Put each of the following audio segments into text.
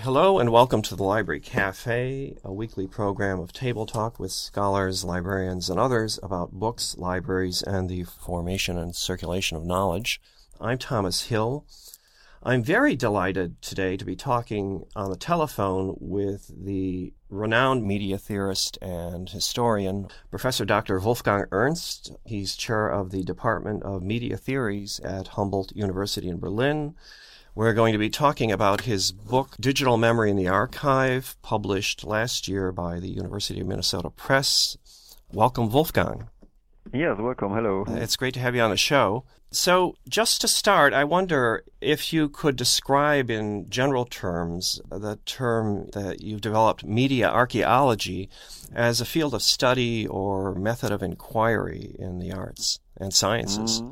Hello and welcome to the Library Cafe, a weekly program of table talk with scholars, librarians, and others about books, libraries, and the formation and circulation of knowledge. I'm Thomas Hill. I'm very delighted today to be talking on the telephone with the renowned media theorist and historian, Professor Dr. Wolfgang Ernst. He's chair of the Department of Media Theories at Humboldt University in Berlin. We're going to be talking about his book, Digital Memory in the Archive, published last year by the University of Minnesota Press. Welcome, Wolfgang. Yes, welcome. Hello. It's great to have you on the show. So just to start, I wonder if you could describe in general terms the term that you've developed, media archaeology, as a field of study or method of inquiry in the arts and sciences.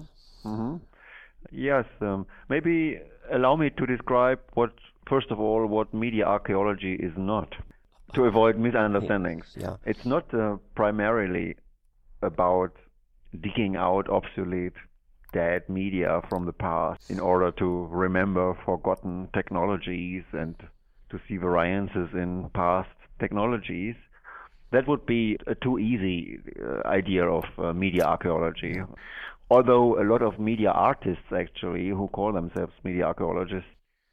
Yes, maybe allow me to describe first of all, what media archaeology is not, to avoid misunderstandings. Yeah. It's not primarily about digging out obsolete, dead media from the past in order to remember forgotten technologies and to see variances in past technologies. That would be a too easy idea of media archaeology. Yeah. Although a lot of media artists, actually, who call themselves media archaeologists,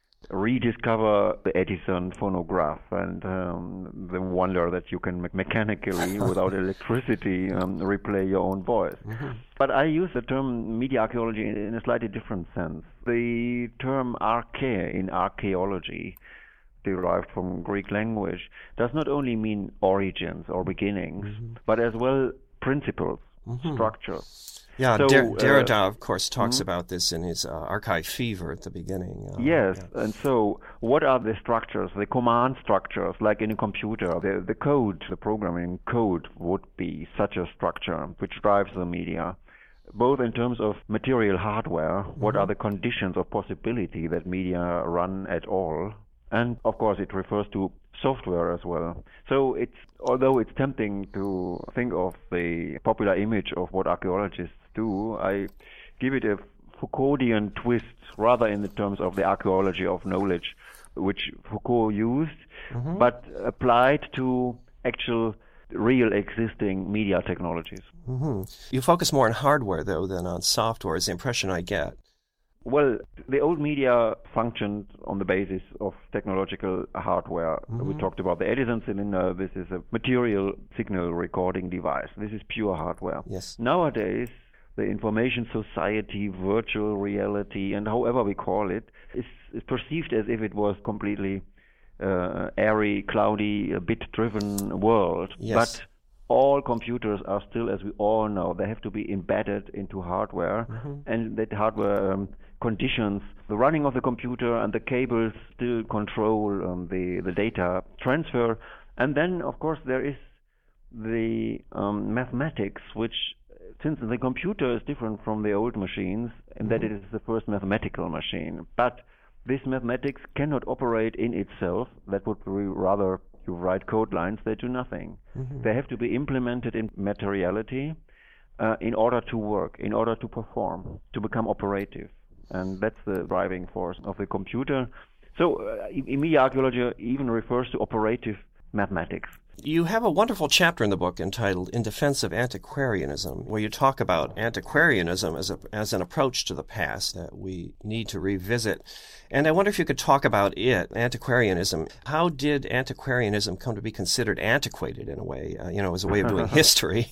rediscover the Edison phonograph and the wonder that you can mechanically, without electricity, replay your own voice. But I use the term media archaeology in a slightly different sense. The term archae in archaeology, derived from Greek language, does not only mean origins or beginnings, but as well principles, structures. Yeah, so, Derrida, of course, talks about this in his Archive Fever at the beginning. Yes, yeah. And so what are the structures, the command structures, like in a computer? The code, the programming code would be such a structure which drives the media, both in terms of material hardware, what are the conditions of possibility that media run at all, and of course it refers to software as well. So although it's tempting to think of the popular image of what archaeologists do, I give it a Foucauldian twist rather in the terms of the archaeology of knowledge, which Foucault used, but applied to actual real existing media technologies. You focus more on hardware, though, than on software, is the impression I get. Well, the old media functioned on the basis of technological hardware. We talked about the Edison cylinder. This is a material signal recording device. This is pure hardware. Yes. Nowadays, the information society, virtual reality, and however we call it, is perceived as if it was completely airy, cloudy, a bit-driven world. Yes. But all computers are still, as we all know, they have to be embedded into hardware, and that hardware conditions the running of the computer, and the cables still control the data transfer. And then, of course, there is the mathematics, which, since the computer is different from the old machines, in that it is the first mathematical machine. But this mathematics cannot operate in itself. That would be rather, you write code lines, they do nothing. They have to be implemented in materiality in order to work, in order to perform, to become operative. And that's the driving force of the computer. So media archaeology even refers to operative mathematics. You have a wonderful chapter in the book entitled In Defense of Antiquarianism, where you talk about antiquarianism as an approach to the past that we need to revisit. And I wonder if you could talk about it, antiquarianism. How did antiquarianism come to be considered antiquated in a way, as a way of doing history?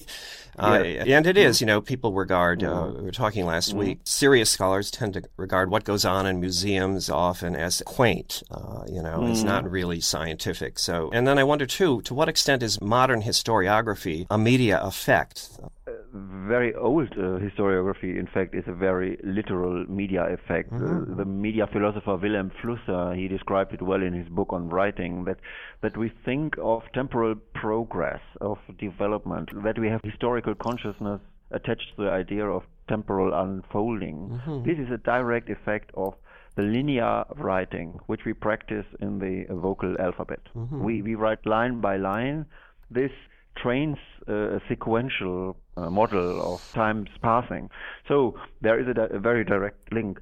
And it is, people regard, we were talking last week, serious scholars tend to regard what goes on in museums often as quaint, it's not really scientific. So, and then I wonder too, to what extent is modern historiography a media effect? Very old historiography, in fact, is a very literal media effect. The media philosopher Wilhelm Flusser, he described it well in his book on writing, that we think of temporal progress, of development, that we have historical consciousness attached to the idea of temporal unfolding. This is a direct effect of the linear writing, which we practice in the vocal alphabet. We write line by line. This trains a sequential model of time's passing. So there is a very direct link.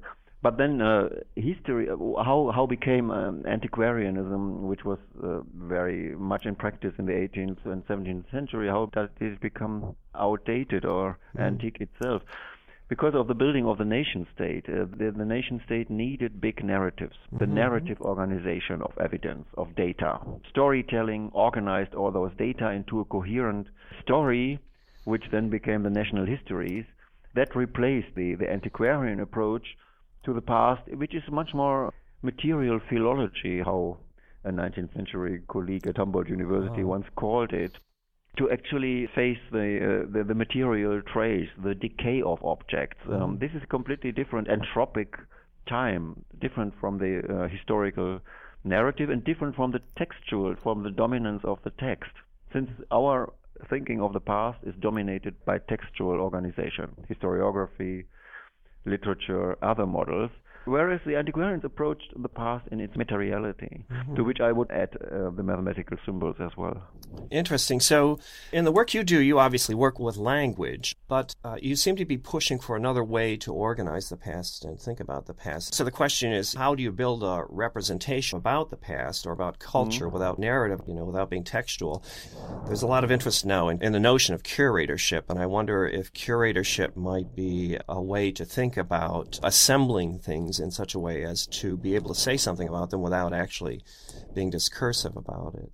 But then history, how became antiquarianism, which was very much in practice in the 18th and 17th century, how did it become outdated or antique itself? Because of the building of the nation state. The nation state needed big narratives, the narrative organization of evidence, of data. Storytelling organized all those data into a coherent story, which then became the national histories. That replaced the antiquarian approach to the past, which is much more material philology, how a 19th century colleague at Humboldt University once called it, to actually face the material trace, the decay of objects. This is a completely different anthropic time, different from the historical narrative and different from the textual, from the dominance of the text. Since our thinking of the past is dominated by textual organization, historiography, literature, other models, whereas the antiquarians approached the past in its materiality, to which I would add the mathematical symbols as well. Interesting. So in the work you do, you obviously work with language, but you seem to be pushing for another way to organize the past and think about the past. So the question is, how do you build a representation about the past or about culture without narrative, without being textual? There's a lot of interest now in the notion of curatorship, and I wonder if curatorship might be a way to think about assembling things in such a way as to be able to say something about them without actually being discursive about it.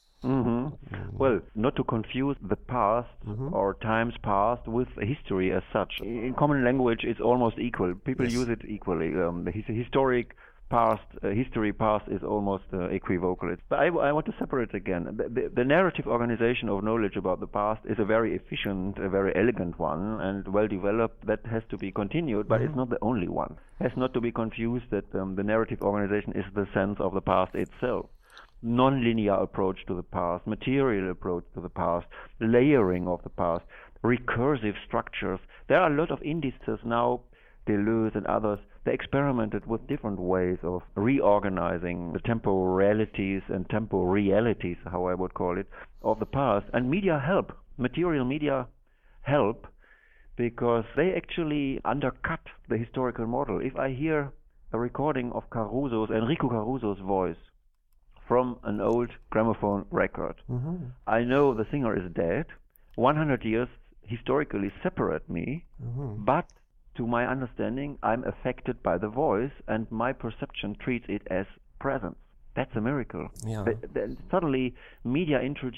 Well, not to confuse the past or times past with history as such. In common language, it's almost equal. People use it equally. The historic past, history past is almost equivocal. But I want to separate again. The narrative organization of knowledge about the past is a very efficient, a very elegant one, and well developed. That has to be continued, but it's not the only one. It has not to be confused that the narrative organization is the sense of the past itself. Non-linear approach to the past, material approach to the past, layering of the past, recursive structures. There are a lot of indices now, Deleuze and others. They experimented with different ways of reorganizing the temporalities and temporealities, how I would call it, of the past. And media help, material media help, because they actually undercut the historical model. If I hear a recording of Enrico Caruso's voice from an old gramophone record, I know the singer is dead. 100 years historically separate me, but to my understanding, I'm affected by the voice, and my perception treats it as presence. That's a miracle. Yeah. Then suddenly, media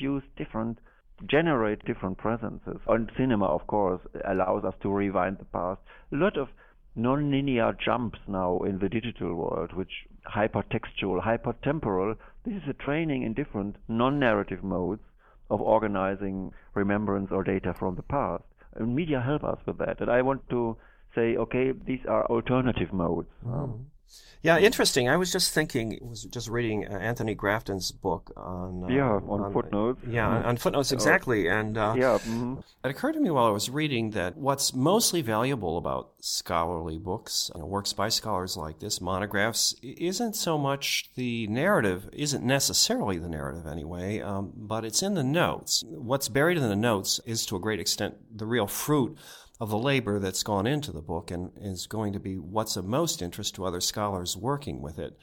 generate different presences. And cinema, of course, allows us to rewind the past. A lot of non-linear jumps now in the digital world, which hypertextual, hypertemporal. This is a training in different non-narrative modes of organizing remembrance or data from the past. And media help us with that. And I want to say, okay, these are alternative modes. Yeah, interesting. I was just reading Anthony Grafton's book on footnotes. On footnotes, exactly. And it occurred to me while I was reading that what's mostly valuable about scholarly books, works by scholars like this, monographs, isn't so much the narrative, isn't necessarily the narrative anyway, but it's in the notes. What's buried in the notes is to a great extent the real fruit of the labor that's gone into the book and is going to be what's of most interest to other scholars working with it.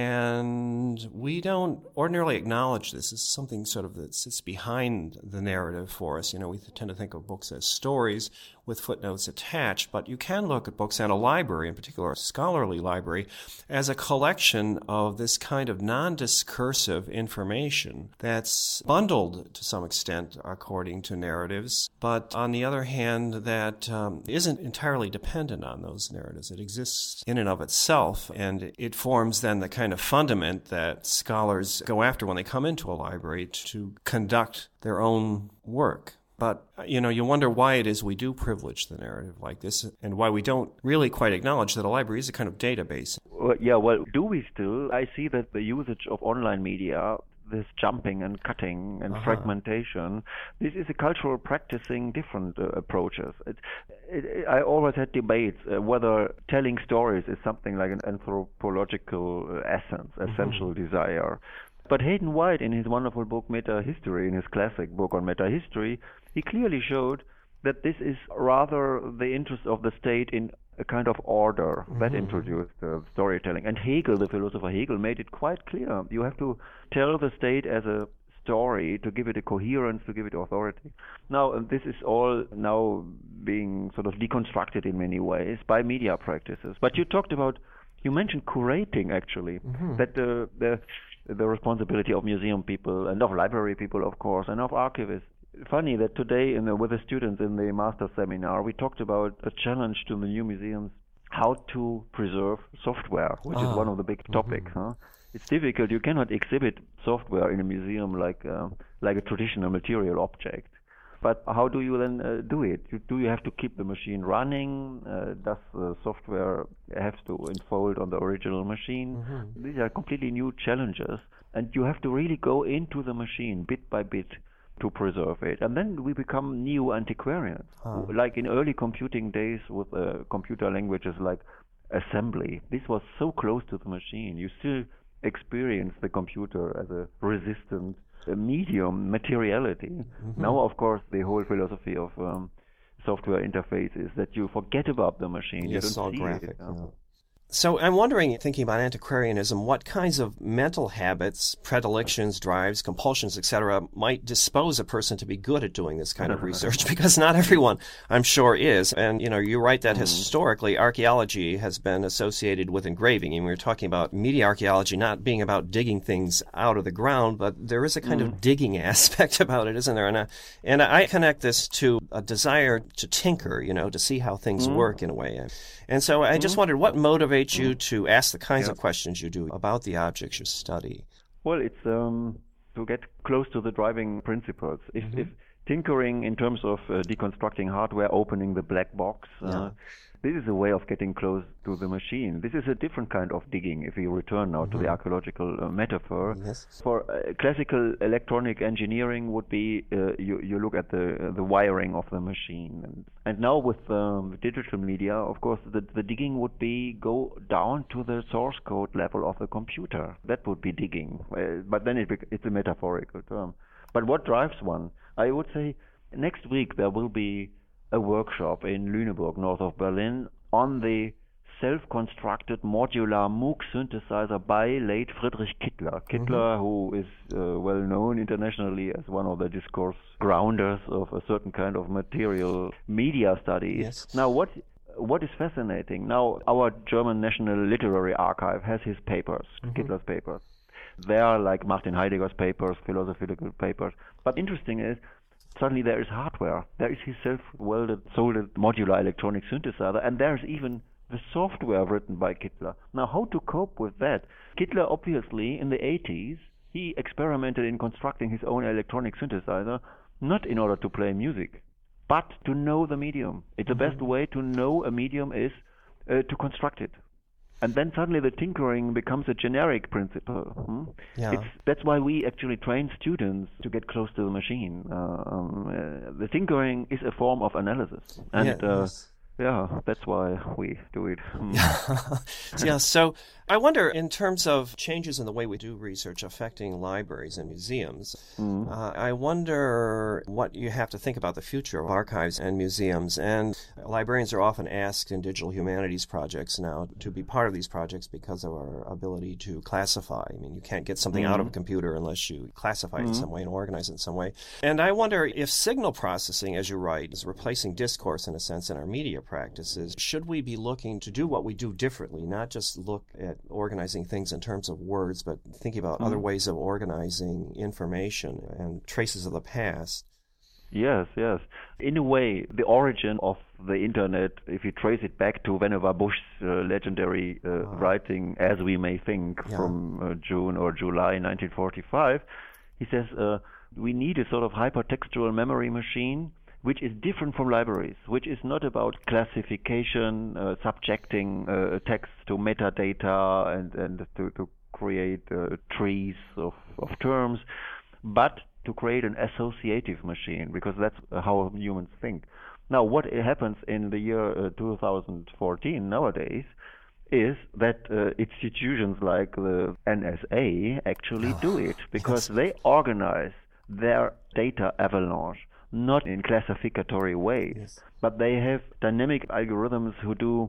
And we don't ordinarily acknowledge this as something sort of that sits behind the narrative for us. We tend to think of books as stories with footnotes attached, but you can look at books and a library, in particular a scholarly library, as a collection of this kind of non-discursive information that's bundled to some extent according to narratives, but on the other hand that isn't entirely dependent on those narratives. It exists in and of itself, and it forms then the kind of fundament that scholars go after when they come into a library to conduct their own work. But, you wonder why it is we do privilege the narrative like this and why we don't really quite acknowledge that a library is a kind of database. Well, do we still? I see that the usage of online media, this jumping and cutting and fragmentation, this is a cultural practicing different approaches. I always had debates whether telling stories is something like an anthropological essence, essential desire. But Hayden White, in his wonderful book Metahistory, in his classic book on metahistory, he clearly showed that this is rather the interest of the state in a kind of order that introduced storytelling. And Hegel, the philosopher Hegel, made it quite clear. You have to tell the state as a story to give it a coherence, to give it authority. Now, this is all now being sort of deconstructed in many ways by media practices. But you mentioned curating, actually, that the responsibility of museum people and of library people, of course, and of archivists. Funny that today with the students in the master seminar, we talked about a challenge to the new museums, how to preserve software, which is one of the big topics. It's difficult. You cannot exhibit software in a museum like a traditional material object. But how do you then do it? Do you have to keep the machine running? Does the software have to unfold on the original machine? These are completely new challenges, and you have to really go into the machine bit by bit to preserve it. And then we become new antiquarians. Like in early computing days with computer languages like assembly. This was so close to the machine. You still experience the computer as a resistant medium, materiality. Now, of course, the whole philosophy of software interface is that you forget about the machine. Yes, you don't all see graphic. it. So I'm wondering, thinking about antiquarianism, what kinds of mental habits, predilections, drives, compulsions, etc., might dispose a person to be good at doing this kind of research? Because not everyone, I'm sure, is. And, you write that historically, archaeology has been associated with engraving. And we were talking about media archaeology not being about digging things out of the ground, but there is a kind of digging aspect about it, isn't there? And I connect this to a desire to tinker, to see how things work in a way. And so I just wondered, what motivates you to ask the kinds of questions you do about the objects you study? Well, it's to get close to the driving principles. If tinkering in terms of deconstructing hardware, opening the black box, this is a way of getting close to the machine. This is a different kind of digging, if we return now to the archaeological metaphor. Yes. For classical electronic engineering would be you look at the wiring of the machine. And now with digital media, of course, the digging would be go down to the source code level of the computer. That would be digging. But then it's a metaphorical term. But what drives one? I would say next week there will be a workshop in Lüneburg, north of Berlin, on the self-constructed modular Moog synthesizer by late Friedrich Kittler. Kittler, who is well known internationally as one of the discourse grounders of a certain kind of material media studies. Yes. Now, what is fascinating? Now, our German National Literary Archive has his papers, Kittler's papers. They are like Martin Heidegger's papers, philosophical papers. But interesting is, suddenly there is hardware. There is his self-welded, soldered modular electronic synthesizer, and there's even the software written by Kittler. Now, how to cope with that? Kittler, obviously, in the 80s, he experimented in constructing his own electronic synthesizer, not in order to play music, but to know the medium. It's the best way to know a medium is to construct it. And then suddenly the tinkering becomes a generic principle. That's why we actually train students to get close to the machine. The tinkering is a form of analysis. And that's why we do it. So I wonder, in terms of changes in the way we do research affecting libraries and museums, I wonder what you have to think about the future of archives and museums. And librarians are often asked in digital humanities projects now to be part of these projects because of our ability to classify. I mean, you can't get something out of a computer unless you classify it in some way and organize it in some way. And I wonder if signal processing, as you write, is replacing discourse in a sense in our media practices. Should we be looking to do what we do differently, not just look at organizing things in terms of words, but thinking about other ways of organizing information and traces of the past? Yes. In a way, the origin of the Internet, if you trace it back to Vannevar Bush's legendary writing, As We May Think, from June or July 1945, he says we need a sort of hypertextual memory machine which is different from libraries, which is not about classification, subjecting text to metadata and to create trees of terms, but to create an associative machine, because that's how humans think. Now, what happens in the year 2014 nowadays is that institutions like the NSA actually do it, because they organize their data avalanche not in classificatory ways, but they have dynamic algorithms who do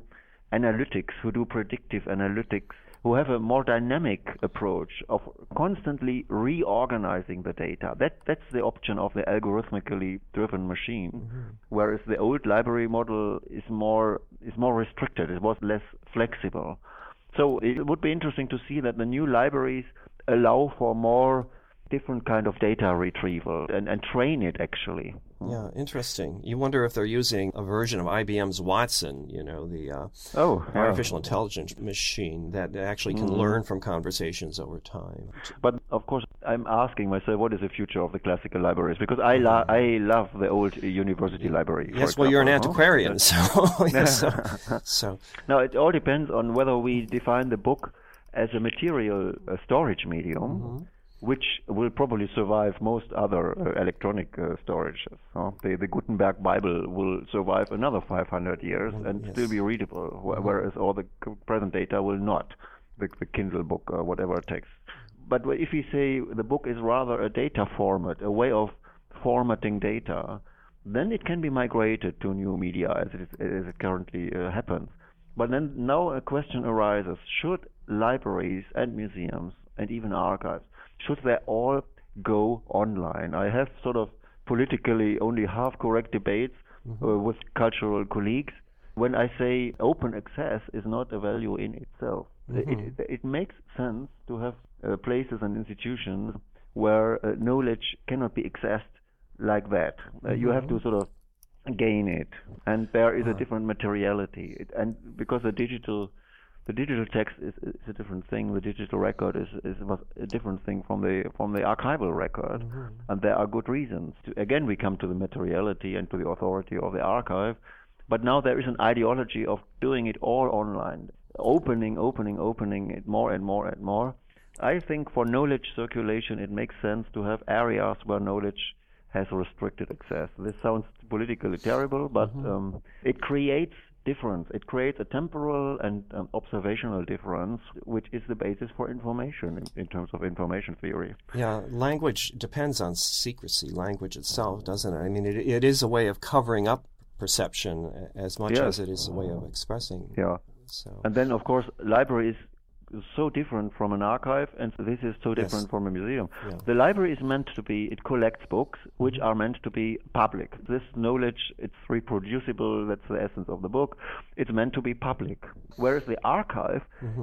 analytics, who do predictive analytics, who have a more dynamic approach of constantly reorganizing the data. That's the option of the algorithmically driven machine, whereas the old library model is more restricted. It was less flexible. So it would be interesting to see that the new libraries allow for more different kind of data retrieval and train it actually. Yeah, interesting. You wonder if they're using a version of IBM's Watson, the artificial intelligence machine that actually can learn from conversations over time. But of course, I'm asking myself, what is the future of the classical libraries? Because I love the old university library. Yes, well, you're an antiquarian, so. Now, it all depends on whether we define the book as a material storage medium, which will probably survive most other electronic storages. The Gutenberg Bible will survive another 500 years and still be readable, whereas all the present data will not, the Kindle book or whatever text. But if we say the book is rather a data format, a way of formatting data, then it can be migrated to new media as it currently happens. But then now a question arises, should libraries and museums and even archives, should they all go online? I have sort of politically only half-correct debates with cultural colleagues when I say open access is not a value in itself. It makes sense to have places and institutions where knowledge cannot be accessed like that. You have to sort of gain it, and there is a different materiality. And because the digital text is a different thing. The digital record is a different thing from the archival record, and there are good reasons. Again, we come to the materiality and to the authority of the archive, but now there is an ideology of doing it all online, opening it more and more and more. I think for knowledge circulation, it makes sense to have areas where knowledge has restricted access. This sounds politically terrible, but it creates difference. It creates a temporal and observational difference, which is the basis for information in terms of information theory. Yeah, language depends on secrecy, language itself, doesn't it? I mean, it is a way of covering up perception as much as it is a way of expressing. Yeah. So. And then, of course, libraries so different from an archive, and this is so different from a museum. Yeah. The library is meant to be, it collects books which are meant to be public. This knowledge, it's reproducible, that's the essence of the book. It's meant to be public. Whereas the archive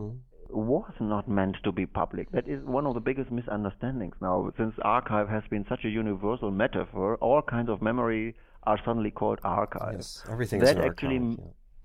was not meant to be public. That is one of the biggest misunderstandings now. Since archive has been such a universal metaphor, all kinds of memory are suddenly called archives. Yes, everything is an archive.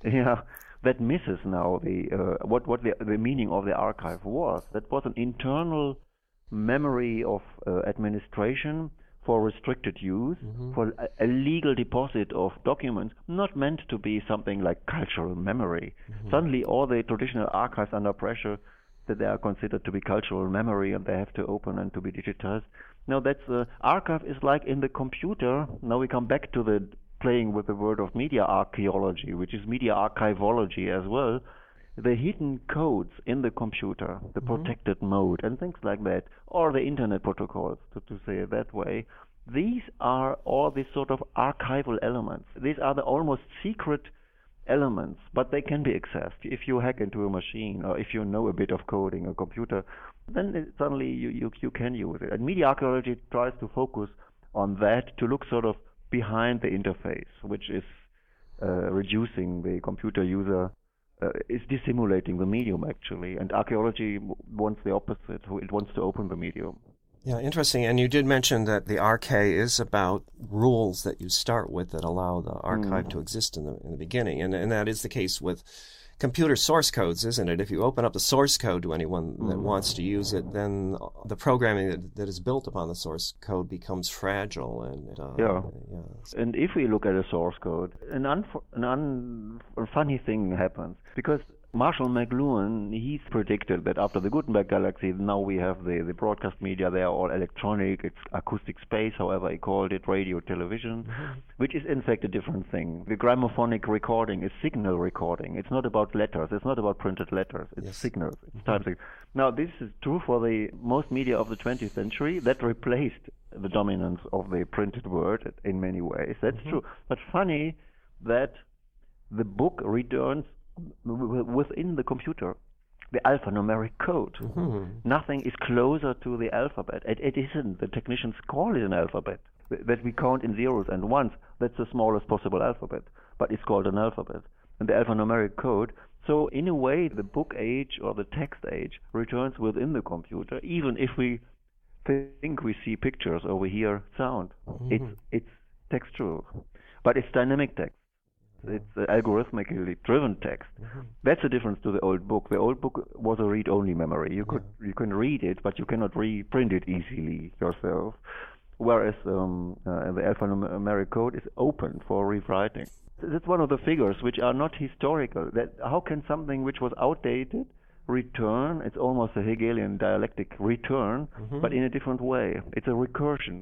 That misses now what the meaning of the archive was. That was an internal memory of administration for restricted use, for a legal deposit of documents, not meant to be something like cultural memory. Suddenly all the traditional archives under pressure that they are considered to be cultural memory and they have to open and to be digitized. Now that's archive is like in the computer. Now we come back to the playing with the word of media archaeology, which is media archivology as well. The hidden codes in the computer, the protected mode and things like that, or the internet protocols, to say it that way, these are all these sort of archival elements. These are the almost secret elements, but they can be accessed. If you hack into a machine or if you know a bit of coding a computer, then suddenly you can use it. And media archaeology tries to focus on that, to look sort of behind the interface, which is reducing the computer user, is dissimulating the medium actually, and archaeology wants the opposite. It wants to open the medium. Yeah, interesting. And you did mention that the archive is about rules that you start with that allow the archive to exist in the beginning, and that is the case with computer source codes, isn't it? If you open up the source code to anyone that wants to use it, then the programming that is built upon the source code becomes fragile. And And if we look at a source code, a funny thing happens, because Marshall McLuhan, he's predicted that after the Gutenberg Galaxy, now we have the broadcast media. They are all electronic. It's acoustic space, however he called it, radio, television, which is in fact a different thing. The gramophonic recording is signal recording. It's not about letters. It's not about printed letters. It's signals. It's time signals. Now, this is true for the most media of the 20th century. That replaced the dominance of the printed word in many ways. That's true. But funny that the book returns within the computer, the alphanumeric code. Nothing is closer to the alphabet. It isn't. The technicians call it an alphabet. That we count in zeros and ones, that's the smallest possible alphabet, but it's called an alphabet. And the alphanumeric code. So in a way, the book age or the text age returns within the computer, even if we think we see pictures or we hear sound. It's textual, but it's dynamic text. It's algorithmically driven text. That's the difference to the old book. The old book was a read-only memory. You can read it, but you cannot reprint it easily yourself. Whereas the alphanumeric code is open for rewriting. That's one of the figures which are not historical. That how can something which was outdated return? It's almost a Hegelian dialectic return, but in a different way. It's a recursion.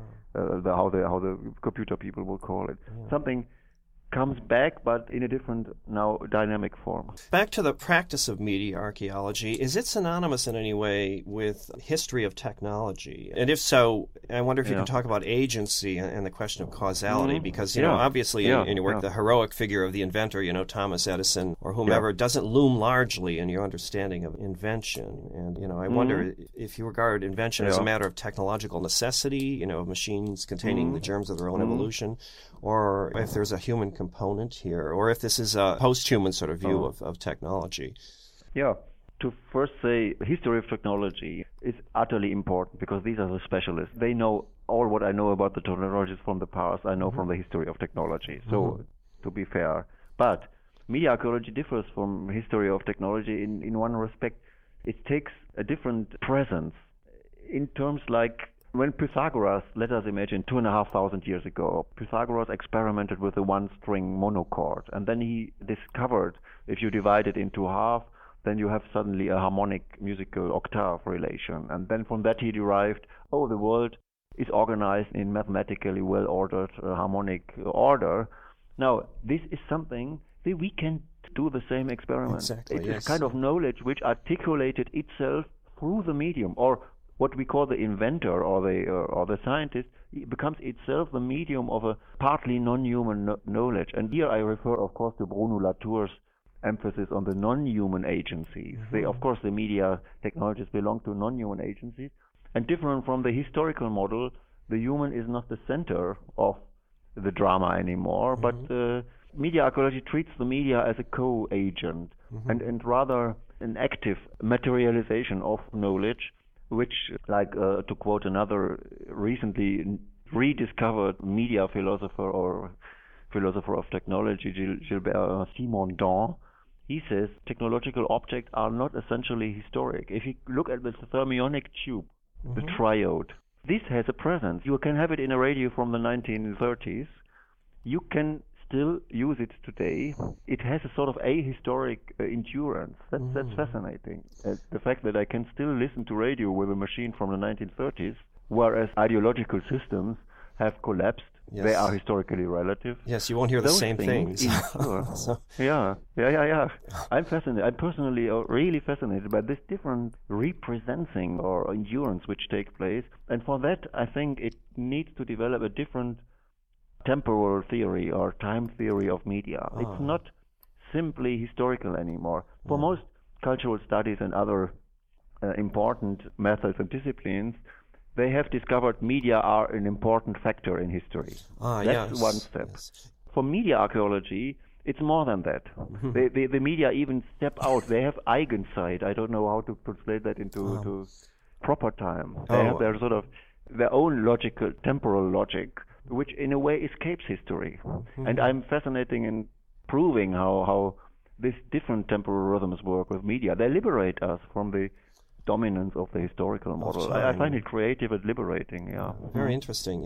How the computer people will call it. Something comes back, but in a different, now dynamic form. Back to the practice of media archaeology, is it synonymous in any way with history of technology? And if so, I wonder if you can talk about agency and the question of causality, because, you know, obviously in your work, the heroic figure of the inventor, you know, Thomas Edison or whomever, doesn't loom largely in your understanding of invention. And, you know, I wonder if you regard invention as a matter of technological necessity, you know, of machines containing the germs of their own evolution, or if there's a human component here, or if this is a post-human sort of view of technology. Yeah. To first say, history of technology is utterly important because these are the specialists. They know all what I know about the technologies from the past, I know from the history of technology. So, to be fair. But media archaeology differs from history of technology in one respect. It takes a different presence in terms like when Pythagoras, let us imagine 2,500 years ago, Pythagoras experimented with a one-string monochord, and then he discovered if you divide it into half, then you have suddenly a harmonic musical octave relation. And then from that he derived, the world is organized in mathematically well-ordered harmonic order. Now, this is something that we can do the same experiment. Exactly, it's a kind of knowledge which articulated itself through the medium, or what we call the inventor or the scientist, it becomes itself the medium of a partly non-human knowledge. And here I refer, of course, to Bruno Latour's emphasis on the non-human agencies. Of course, the media technologies belong to non-human agencies. And different from the historical model, the human is not the center of the drama anymore, but media archaeology treats the media as a co-agent and rather an active materialization of knowledge, which, like to quote another recently rediscovered media philosopher or philosopher of technology, Gilbert Simondon, he says technological objects are not essentially historic. If you look at the thermionic tube, the triode, this has a presence. You can have it in a radio from the 1930s. You can still use it today. It has a sort of ahistoric endurance. That's fascinating. The fact that I can still listen to radio with a machine from the 1930s, whereas ideological systems have collapsed. Yes. They are historically relative. Yes, you won't hear the same things. Yeah. I'm fascinated. I'm personally really fascinated by this different representing or endurance which takes place. And for that, I think it needs to develop a different temporal theory or time theory of media. It's not simply historical anymore. For most cultural studies and other important methods and disciplines, they have discovered media are an important factor in history. That's one step. Yes. For media archaeology, it's more than that. The media even step out. They have Eigenzeit. I don't know how to translate that into proper time. They have their sort of their own logical, temporal logic, which in a way escapes history. And I'm fascinated in proving how these different temporal rhythms work with media. They liberate us from the dominance of the historical model. I find it creative and liberating. Very interesting.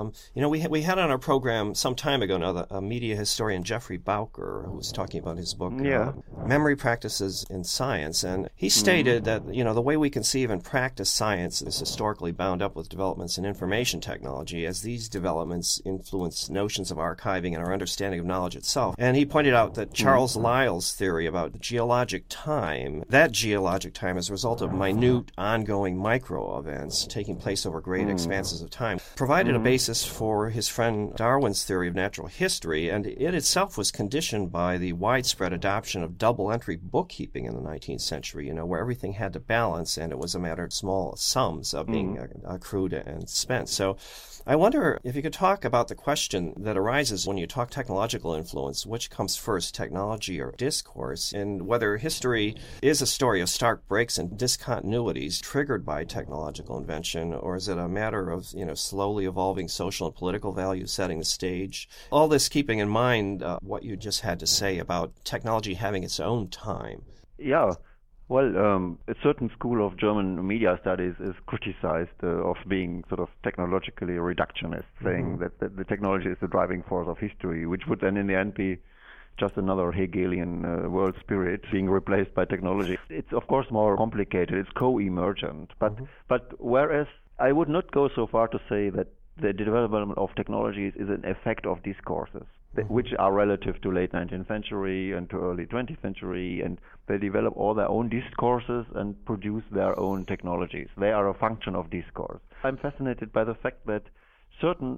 We had on our program some time ago now a media historian, Jeffrey Bowker, who was talking about his book Memory Practices in Science, and he stated that the way we conceive and practice science is historically bound up with developments in information technology, as these developments influence notions of archiving and our understanding of knowledge itself. And he pointed out that Charles Lyell's theory about geologic time, that geologic time is a result of minute minute, ongoing micro events taking place over great expanses of time, provided a basis for his friend Darwin's theory of natural history, and it itself was conditioned by the widespread adoption of double-entry bookkeeping in the 19th century, where everything had to balance, and it was a matter of small sums of being accrued and spent. So I wonder if you could talk about the question that arises when you talk technological influence, which comes first, technology or discourse, and whether history is a story of stark breaks and discontinuities triggered by technological invention, or is it a matter of, slowly evolving social and political values setting the stage? All this keeping in mind what you just had to say about technology having its own time. Yeah. Well, a certain school of German media studies is criticized of being sort of technologically reductionist, saying that the technology is the driving force of history, which would then in the end be just another Hegelian world spirit being replaced by technology. It's of course more complicated. It's co-emergent. But whereas I would not go so far to say that the development of technologies is an effect of discourses, which are relative to late 19th century and to early 20th century, and they develop all their own discourses and produce their own technologies. They are a function of discourse. I'm fascinated by the fact that certain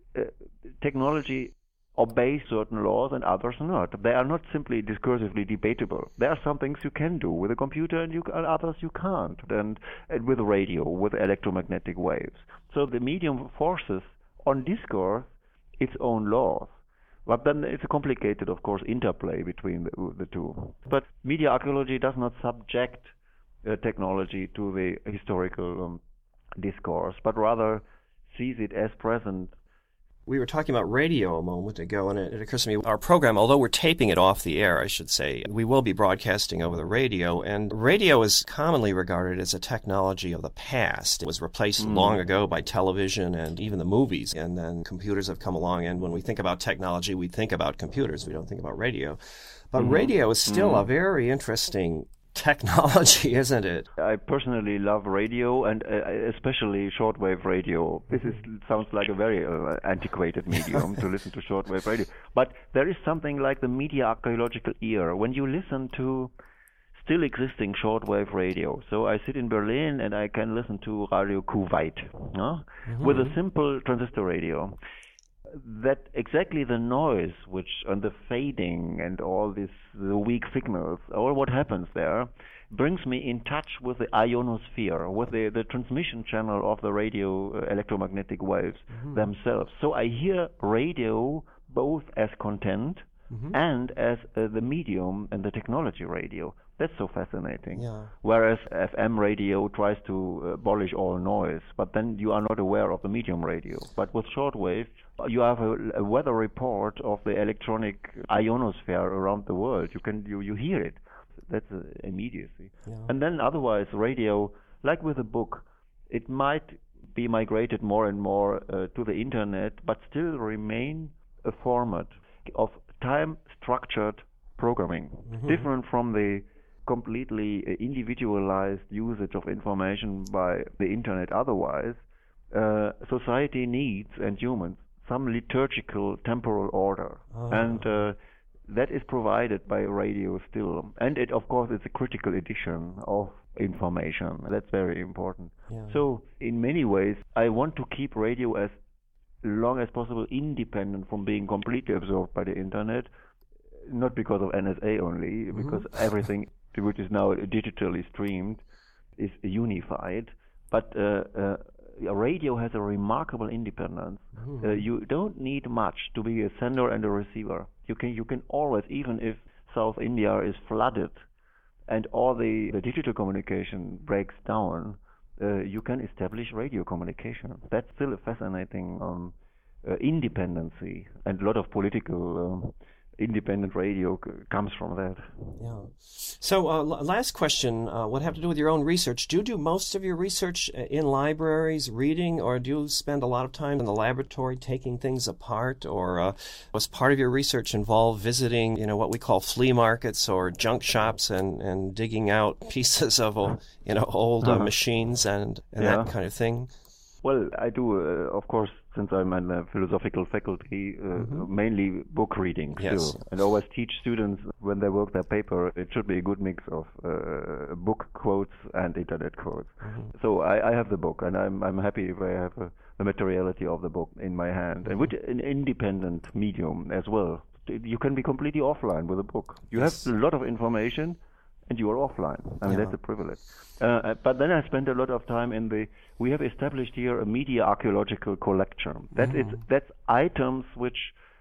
technology obeys certain laws and others not. They are not simply discursively debatable. There are some things you can do with a computer and others you can't, and with radio, with electromagnetic waves. So the medium forces on discourse its own laws. But then it's a complicated, of course, interplay between the two. But media archaeology does not subject technology to the historical discourse, but rather sees it as present. We were talking about radio a moment ago, and it occurs to me, our program, although we're taping it off the air, I should say, we will be broadcasting over the radio, and radio is commonly regarded as a technology of the past. It was replaced long ago by television and even the movies, and then computers have come along, and when we think about technology, we think about computers. We don't think about radio. But radio is still a very interesting technology, isn't it? I personally love radio, and especially shortwave radio. This sounds like a very antiquated medium to listen to shortwave radio. But there is something like the media archaeological ear when you listen to still existing shortwave radio. So I sit in Berlin and I can listen to Radio Kuwait with a simple transistor radio. That exactly the noise and the fading and all the weak signals, all what happens there, brings me in touch with the ionosphere, with the transmission channel of the radio electromagnetic waves themselves. So I hear radio both as content and as the medium and the technology radio. That's so fascinating. Yeah. Whereas FM radio tries to abolish all noise, but then you are not aware of the medium radio. But with shortwave, you have a weather report of the electronic ionosphere around the world. You hear it. That's immediacy. Yeah. And then otherwise, radio, like with a book, it might be migrated more and more to the internet, but still remain a format of time-structured programming, different from the completely individualized usage of information by the internet. Otherwise, society needs, and humans, some liturgical temporal order, and that is provided by radio still. And it, of course, it's a critical edition of information. That's very important. Yeah. So in many ways, I want to keep radio as long as possible independent from being completely absorbed by the internet, not because of NSA only, because everything which is now digitally streamed is unified. But radio has a remarkable independence. You don't need much to be a sender and a receiver. You can always, even if South India is flooded and all the digital communication breaks down, you can establish radio communication. That's still a fascinating independency, and a lot of political independent radio comes from that. Yeah. So last question would have to do with your own research. Do you do most of your research in libraries, reading, or do you spend a lot of time in the laboratory taking things apart, or was part of your research involved visiting, what we call flea markets or junk shops and digging out pieces of, old machines and that kind of thing? Well, I do, of course, since I'm in the philosophical faculty, mainly book reading still. And always teach students when they work their paper, it should be a good mix of book quotes and internet quotes. So I have the book, and I'm happy if I have the materiality of the book in my hand, and with an independent medium as well. You can be completely offline with a book. You have a lot of information, and you are offline. I mean, that's a privilege. But then I spent a lot of time we have established here a media archaeological collection. That's items which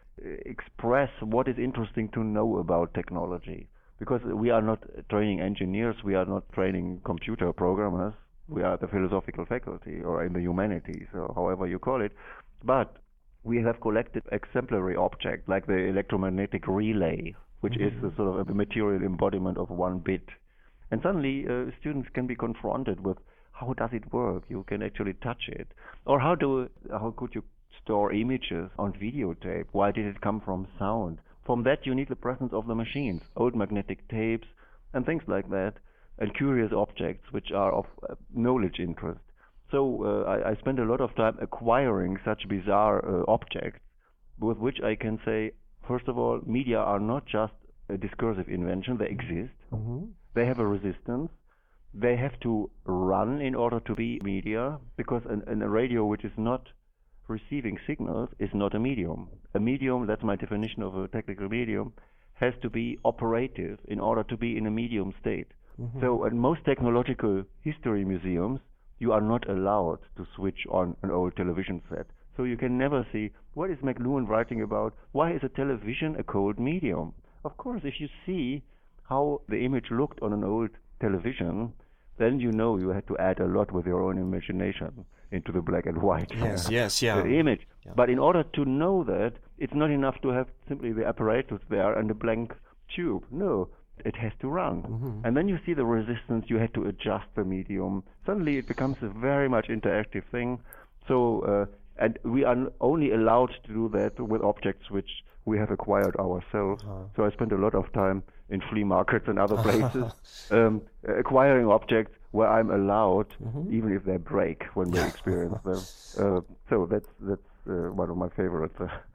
express what is interesting to know about technology. Because we are not training engineers, we are not training computer programmers, we are the philosophical faculty, or in the humanities, or however you call it. But we have collected exemplary objects, like the electromagnetic relay, which is a sort of a material embodiment of one bit. And suddenly students can be confronted with how does it work? You can actually touch it. Or how could you store images on videotape? Why did it come from sound? From that you need the presence of the machines, old magnetic tapes and things like that, and curious objects which are of knowledge interest. So I spend a lot of time acquiring such bizarre objects with which I can say, first of all, media are not just a discursive invention. They exist. They have a resistance. They have to run in order to be media, because a radio which is not receiving signals is not a medium. A medium, that's my definition of a technical medium, has to be operative in order to be in a medium state. So at most technological history museums, you are not allowed to switch on an old television set. So you can never see, what is McLuhan writing about? Why is a television a cold medium? Of course, if you see how the image looked on an old television, then you know you had to add a lot with your own imagination into the black and white the image. Yeah. But in order to know that, it's not enough to have simply the apparatus there and a blank tube. No, it has to run. And then you see the resistance, you had to adjust the medium. Suddenly it becomes a very much interactive thing. So, and we are only allowed to do that with objects which we have acquired ourselves. So I spent a lot of time in flea markets and other places acquiring objects where I'm allowed, even if they break when we experience them. So that's one of my favorite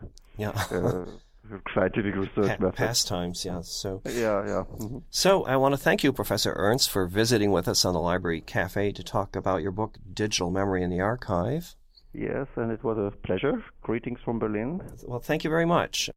scientific research methods. Pastimes, yeah. So, So I want to thank you, Professor Ernst, for visiting with us on the Library Cafe to talk about your book, Digital Memory in the Archive. Yes, and it was a pleasure. Greetings from Berlin. Well, thank you very much.